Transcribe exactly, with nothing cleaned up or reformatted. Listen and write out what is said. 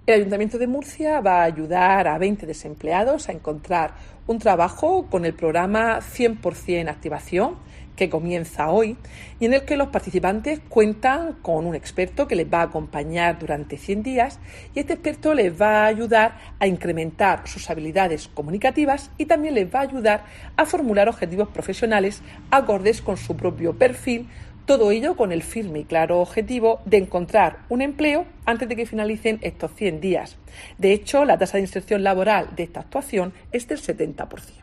El Ayuntamiento de Murcia va a ayudar a veinte desempleados a encontrar un trabajo con el programa cien por ciento Activación, que comienza hoy y en el que los participantes cuentan con un experto que les va a acompañar durante cien días y este experto les va a ayudar a incrementar sus habilidades comunicativas y también les va a ayudar a formular objetivos profesionales acordes con su propio perfil. Todo ello con el firme y claro objetivo de encontrar un empleo antes de que finalicen estos cien días. De hecho, la tasa de inserción laboral de esta actuación es del setenta por ciento.